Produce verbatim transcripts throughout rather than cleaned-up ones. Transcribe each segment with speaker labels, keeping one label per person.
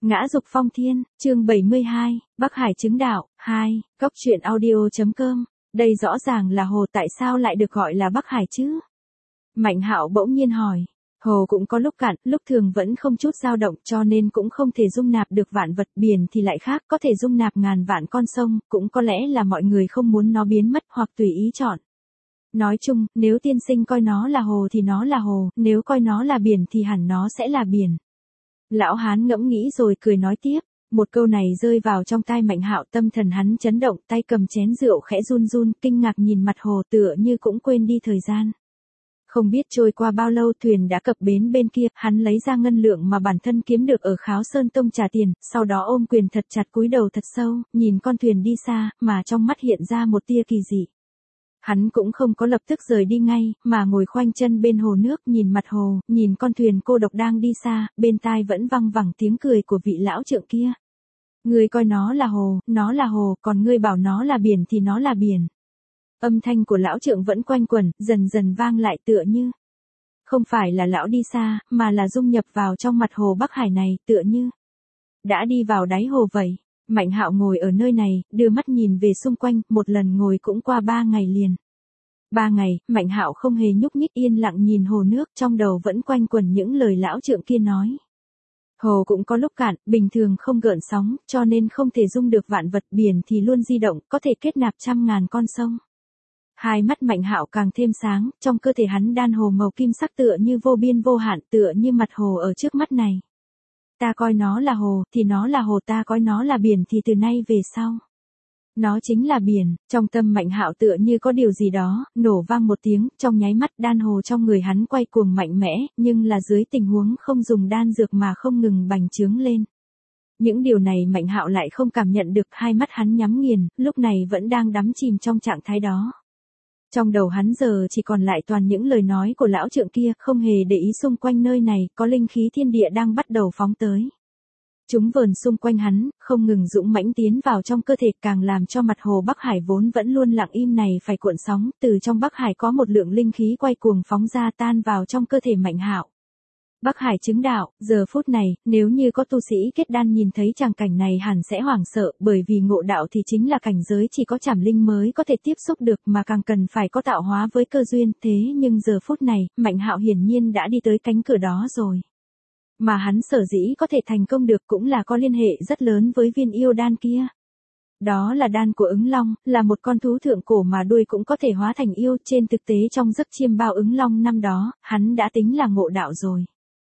Speaker 1: Ngã dục phong thiên, chương bảy mươi hai, Bắc Hải chứng đạo, hai, Cóc truyện audio.com, đây rõ ràng là hồ, tại sao lại được gọi là Bắc Hải chứ? Mạnh Hạo bỗng nhiên hỏi. Hồ cũng có lúc cạn, lúc thường vẫn không chút dao động, cho nên cũng không thể dung nạp được vạn vật. Biển thì lại khác, có thể dung nạp ngàn vạn con sông, cũng có lẽ là mọi người không muốn nó biến mất hoặc tùy ý chọn. Nói chung, nếu tiên sinh coi nó là hồ thì nó là hồ, nếu coi nó là biển thì hẳn nó sẽ là biển. Lão hán ngẫm nghĩ rồi cười nói tiếp. Một câu này rơi vào trong tai Mạnh Hạo, tâm thần hắn chấn động, tay cầm chén rượu khẽ run run, kinh ngạc nhìn mặt hồ, tựa như cũng quên đi thời gian. Không biết trôi qua bao lâu, thuyền đã cập bến bên kia, hắn lấy ra ngân lượng mà bản thân kiếm được ở Kháo Sơn Tông trả tiền, sau đó ôm quyền thật chặt, cúi đầu thật sâu, nhìn con thuyền đi xa, mà trong mắt hiện ra một tia kỳ dị. Hắn cũng không có lập tức rời đi ngay, mà ngồi khoanh chân bên hồ nước, nhìn mặt hồ, nhìn con thuyền cô độc đang đi xa, bên tai vẫn văng vẳng tiếng cười của vị lão trượng kia. Ngươi coi nó là hồ, nó là hồ, còn ngươi bảo nó là biển thì nó là biển. Âm thanh của lão trượng vẫn quanh quẩn, dần dần vang lại, tựa như không phải là lão đi xa, mà là dung nhập vào trong mặt hồ Bắc Hải này, tựa như đã đi vào đáy hồ vậy. Mạnh Hạo ngồi ở nơi này, đưa mắt nhìn về xung quanh, một lần ngồi cũng qua ba ngày liền. Ba ngày, Mạnh Hạo không hề nhúc nhích, yên lặng nhìn hồ nước, trong đầu vẫn quanh quẩn những lời lão trượng kia nói. Hồ cũng có lúc cạn, bình thường không gợn sóng, cho nên không thể dung được vạn vật. Biển thì luôn di động, có thể kết nạp trăm ngàn con sông. Hai mắt Mạnh Hạo càng thêm sáng, trong cơ thể hắn đan hồ màu kim sắc tựa như vô biên vô hạn, tựa như mặt hồ ở trước mắt này. Ta coi nó là hồ, thì nó là hồ, ta coi nó là biển thì từ nay về sau nó chính là biển. Trong tâm Mạnh Hạo tựa như có điều gì đó, nổ vang một tiếng, trong nháy mắt đan hồ trong người hắn quay cuồng mạnh mẽ, nhưng là dưới tình huống không dùng đan dược mà không ngừng bành trướng lên. Những điều này Mạnh Hạo lại không cảm nhận được, hai mắt hắn nhắm nghiền, lúc này vẫn đang đắm chìm trong trạng thái đó. Trong đầu hắn giờ chỉ còn lại toàn những lời nói của lão trượng kia, không hề để ý xung quanh nơi này có linh khí thiên địa đang bắt đầu phóng tới. Chúng vờn xung quanh hắn, không ngừng dũng mãnh tiến vào trong cơ thể, càng làm cho mặt hồ Bắc Hải vốn vẫn luôn lặng im này phải cuộn sóng. Từ trong Bắc Hải có một lượng linh khí quay cuồng phóng ra, tan vào trong cơ thể Mạnh Hạo. Bắc Hải chứng đạo, giờ phút này, nếu như có tu sĩ kết đan nhìn thấy tràng cảnh này hẳn sẽ hoảng sợ, bởi vì ngộ đạo thì chính là cảnh giới chỉ có trảm linh mới có thể tiếp xúc được, mà càng cần phải có tạo hóa với cơ duyên. Thế nhưng giờ phút này, Mạnh Hạo hiển nhiên đã đi tới cánh cửa đó rồi. Mà hắn sở dĩ có thể thành công được cũng là có liên hệ rất lớn với viên yêu đan kia. Đó là đan của ứng long, là một con thú thượng cổ mà đuôi cũng có thể hóa thành yêu. Trên thực tế trong giấc chiêm bao ứng long năm đó, hắn đã tính là ngộ đạo rồi.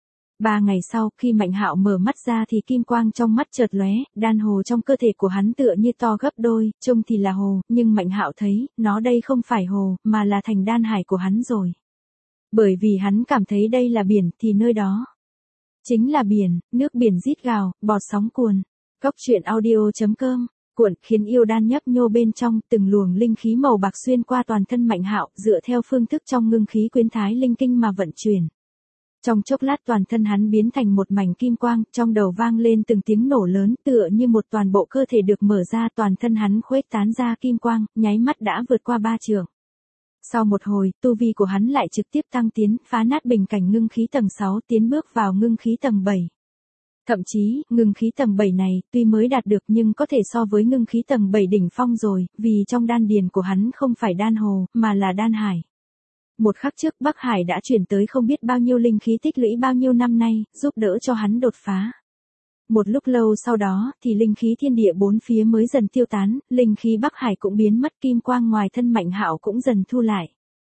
Speaker 1: Ba ngày sau, khi Mạnh Hạo mở mắt ra thì kim quang trong mắt chợt lóe, đan hồ trong cơ thể của hắn tựa như to gấp đôi, trông thì là hồ, nhưng Mạnh Hạo thấy, nó đây không phải hồ, mà là thành đan hải của hắn rồi. Bởi vì hắn cảm thấy đây là biển, thì nơi đó chính là biển, nước biển rít gào, bọt sóng cuồn. Cóc truyện audio.com, cuộn khiến yêu đan nhấp nhô bên trong, từng luồng linh khí màu bạc xuyên qua toàn thân Mạnh Hạo, dựa theo phương thức trong ngưng khí quyến thái linh kinh mà vận chuyển. Trong chốc lát toàn thân hắn biến thành một mảnh kim quang, trong đầu vang lên từng tiếng nổ lớn, tựa như một toàn bộ cơ thể được mở ra, toàn thân hắn khuếch tán ra kim quang, nháy mắt đã vượt qua ba trượng. Sau một hồi, tu vi của hắn lại trực tiếp tăng tiến, phá nát bình cảnh ngưng khí tầng sáu, tiến bước vào ngưng khí tầng bảy. Thậm chí, ngưng khí tầng bảy này, tuy mới đạt được nhưng có thể so với ngưng khí tầng bảy đỉnh phong rồi, vì trong đan điền của hắn không phải đan hồ, mà là đan hải. Một khắc trước Bắc Hải đã chuyển tới không biết bao nhiêu linh khí tích lũy bao nhiêu năm nay, giúp đỡ cho hắn đột phá. Một lúc lâu sau đó, thì linh khí thiên địa bốn phía mới dần tiêu tán, linh khí Bắc Hải cũng biến mất, kim quang ngoài thân Mạnh Hạo cũng dần thu lại.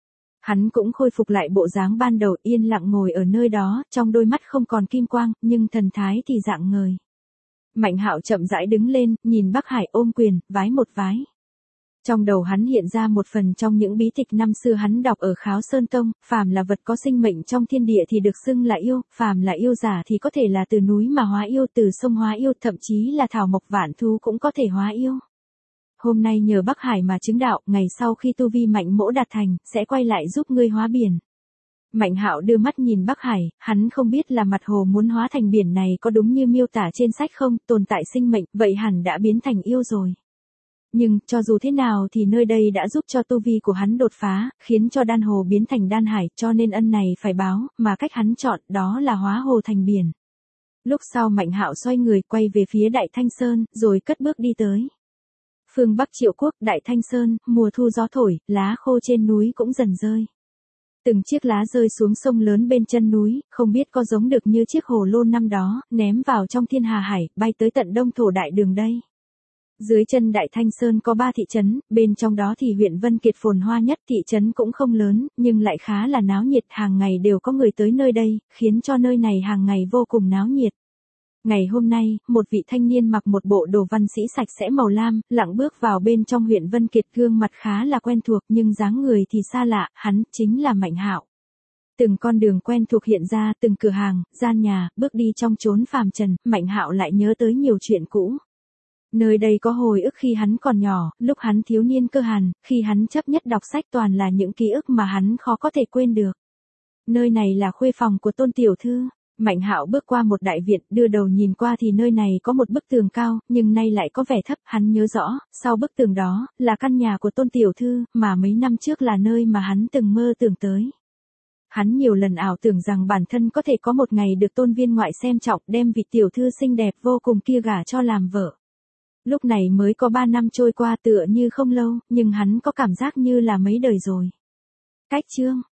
Speaker 1: Hắn cũng khôi phục lại bộ dáng ban đầu, yên lặng ngồi ở nơi đó, trong đôi mắt không còn kim quang, nhưng thần thái thì rạng ngời. Mạnh Hạo chậm rãi đứng lên, nhìn Bắc Hải ôm quyền, vái một vái. Trong đầu hắn hiện ra một phần trong những bí tịch năm xưa hắn đọc ở Kháo Sơn Tông, phàm là vật có sinh mệnh trong thiên địa thì được xưng là yêu, phàm là yêu giả thì có thể là từ núi mà hóa yêu, từ sông hóa yêu, thậm chí là thảo mộc vạn thú cũng có thể hóa yêu. Hôm nay nhờ Bắc Hải mà chứng đạo, ngày sau khi tu vi Mạnh mỗ đạt thành, sẽ quay lại giúp ngươi hóa biển. Mạnh Hạo đưa mắt nhìn Bắc Hải, hắn không biết là mặt hồ muốn hóa thành biển này có đúng như miêu tả trên sách không, tồn tại sinh mệnh, vậy hẳn đã biến thành yêu rồi. Nhưng, cho dù thế nào thì nơi đây đã giúp cho tu vi của hắn đột phá, khiến cho đan hồ biến thành đan hải, cho nên ân này phải báo, mà cách hắn chọn, đó là hóa hồ thành biển. Lúc sau Mạnh Hạo xoay người quay về phía Đại Thanh Sơn, rồi cất bước đi tới. Phương Bắc Triệu Quốc, Đại Thanh Sơn, mùa thu gió thổi, lá khô trên núi cũng dần rơi. Từng chiếc lá rơi xuống sông lớn bên chân núi, không biết có giống được như chiếc hồ lô năm đó, ném vào trong thiên hà hải, bay tới tận Đông Thổ Đại Đường đây. Dưới chân Đại Thanh Sơn có ba thị trấn, bên trong đó thì huyện Vân Kiệt phồn hoa nhất, thị trấn cũng không lớn, nhưng lại khá là náo nhiệt, hàng ngày đều có người tới nơi đây, khiến cho nơi này hàng ngày vô cùng náo nhiệt. Ngày hôm nay, một vị thanh niên mặc một bộ đồ văn sĩ sạch sẽ màu lam, lặng bước vào bên trong huyện Vân Kiệt, gương mặt khá là quen thuộc nhưng dáng người thì xa lạ, hắn chính là Mạnh Hạo. Từng con đường quen thuộc hiện ra, từng cửa hàng, gian nhà, bước đi trong chốn phàm trần, Mạnh Hạo lại nhớ tới nhiều chuyện cũ. Nơi đây có hồi ức khi hắn còn nhỏ, lúc hắn thiếu niên cơ hàn, khi hắn chấp nhất đọc sách toàn là những ký ức mà hắn khó có thể quên được. Nơi này là khuê phòng của Tôn tiểu thư. Mạnh Hạo bước qua một đại viện, đưa đầu nhìn qua thì nơi này có một bức tường cao, nhưng nay lại có vẻ thấp, hắn nhớ rõ, sau bức tường đó, là căn nhà của Tôn tiểu thư, mà mấy năm trước là nơi mà hắn từng mơ tưởng tới. Hắn nhiều lần ảo tưởng rằng bản thân có thể có một ngày được Tôn viên ngoại xem trọng, đem vị tiểu thư xinh đẹp vô cùng kia gả cho làm vợ. Lúc này mới có ba năm trôi qua tựa như không lâu, nhưng hắn có cảm giác như là mấy đời rồi. Cách chương